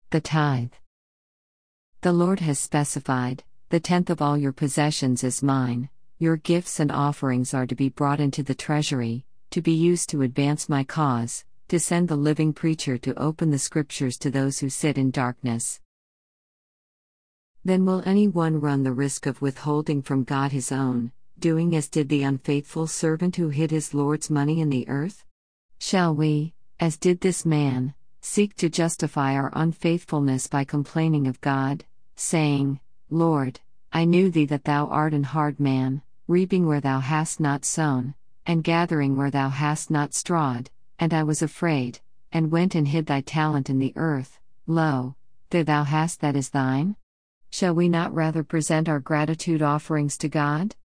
The tithe. The Lord has specified, "The tenth of all your possessions is mine." Your gifts and offerings are to be brought into the treasury, to be used to advance my cause, to send the living preacher to open the scriptures to those who sit in darkness. Then will anyone run the risk of withholding from God his own, doing as did the unfaithful servant who hid his Lord's money in the earth? Shall we, as did this man, seek to justify our unfaithfulness by complaining of God, saying, "Lord, I knew thee that thou art an hard man, reaping where thou hast not sown, and gathering where thou hast not strawed, and I was afraid, and went and hid thy talent in the earth, lo, there thou hast that is thine"? Shall we not rather present our gratitude offerings to God?